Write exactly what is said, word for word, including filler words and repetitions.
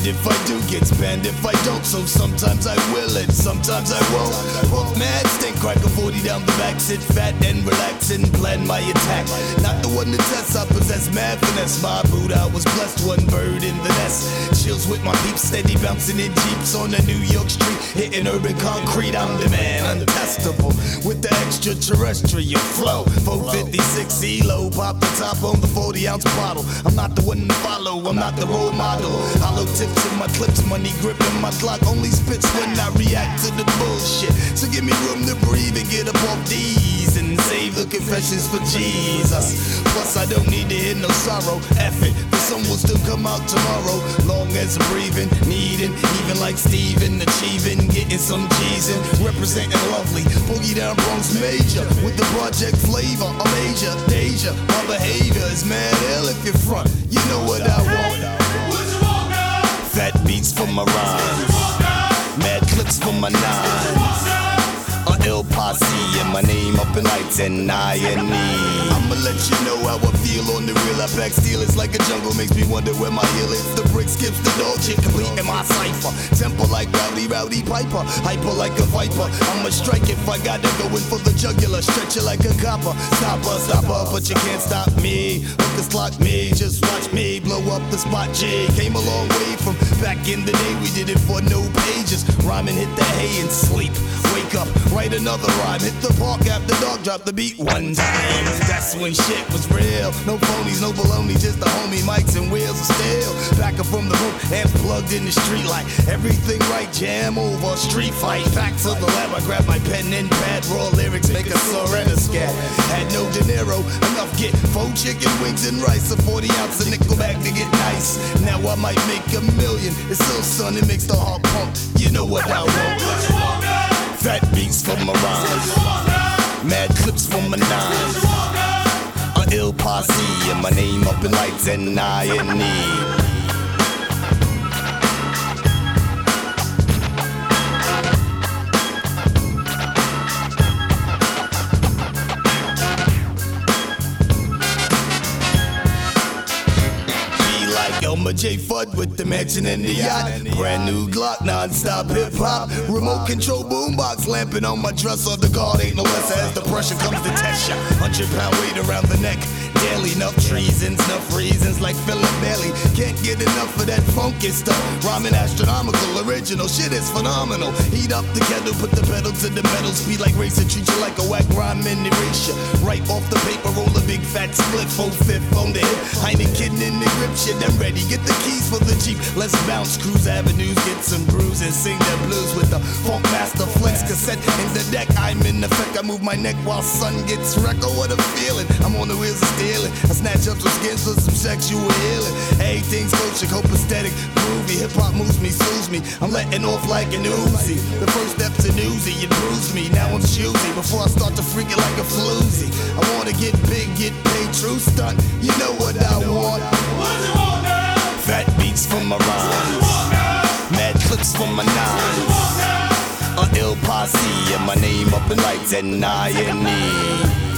And if I do, get spent. If I don't, so sometimes I will and sometimes I won't. Puff mad, stink, crack a forty down the back, sit fat and relax and plan my attack. Not the one to test, I possess mad finesse. My boot, I was blessed, one bird in the nest. Chills with my peeps, steady bouncing in jeeps on the New York street, hitting urban concrete. I'm the man, untestable, with the extraterrestrial flow. four fifty-six E low, pop the top on the forty ounce bottle. I'm not the one to follow, I'm not the role model. Hollow tips in my clips, money gripping my clock. Only spits when I react to the bullshit. So give me room to breathe and get up off these and save the confessions for Jesus. Plus I don't need to hear no sorrow. F it, the sun will still come out tomorrow. Long as I'm breathing, needing, even like Steven, achieving, getting some G's in, representing lovely. Boogie down Bronx major with the project flavor. I'm major, Deja. My behavior is mad ill if you're front. You know what I want. Fat beats for my rhymes, mad clips for my nines. A ill posse and my name up in lights and I and me. I'ma let you know how I feel on the real. I pack steel, it's like a jungle, makes me wonder where my heel is. The brick skips the dog shit, complete in my cipher. Temper like Rowdy Rowdy Piper, hyper like a viper. I'ma strike if I gotta go in for the jugular, stretch it like a copper. Stopper, stopper, but you can't stop me. Hookers lock me, just watch me blow up the spot. J came a long way from back in the day. We did it for no pages. Rhyming, hit the hay and sleep. Wake up, write another rhyme, hit the park after dark, drop the beat one time. That's when shit was real. No phonies, no baloney, just the homie mics and wheels of steel. Back up from the roof and plugged in the street light. Everything right, jam over, street fight. Back to the lab, I grab my pen and pad, raw lyrics, make a surrender scat. Had no dinero, enough get four chicken wings and rice, a forty ounce of nickel bag to get nice. Now I might make a million. It's so sun, it makes the heart pump. You know what I want. Fat beats for my rhymes, mad clips for my nines. A ill posse and my name up in lights and I and E. Elmer J. Fudd with the mansion and the yacht. Brand new Glock, non-stop hip-hop. Remote control boombox lamping on my dresser. The guard ain't no less as the pressure comes to test ya. Hundred pound weight around the neck. Daily, enough treasons, enough reasons like Philip Bailey. Can't get enough of that funky stuff. Rhyming astronomical, original shit is phenomenal. Heat up the kettle, put the pedal to the metal. Speed like racer, treat you like a whack rhyme in erasure. Right off the paper, roll a big fat split. Four-fifth on the hip. Heineken in the grip, shit, I'm ready. Get the keys for the Jeep, let's bounce, cruise avenues, get some bruises, sing the blues with the Funk Master Flex cassette in the deck. I'm in effect, I move my neck while sun gets wrecked. Oh, what a feeling, I'm on the wheels of stealing. I snatch up some skins for some sexual healing. Everything's coaching, copacetic, groovy. Hip hop moves me, soothes me. I'm letting off like an Uzi. The first step's an Uzi, it bruised me. Now I'm choosy before I start to freak it like a floozy. I wanna get big, get paid, true stunt. You know what I want. What you want, girl? Fat beats for my rhymes, mad clips for my nines. A ill posse and my name up in lights and I and E.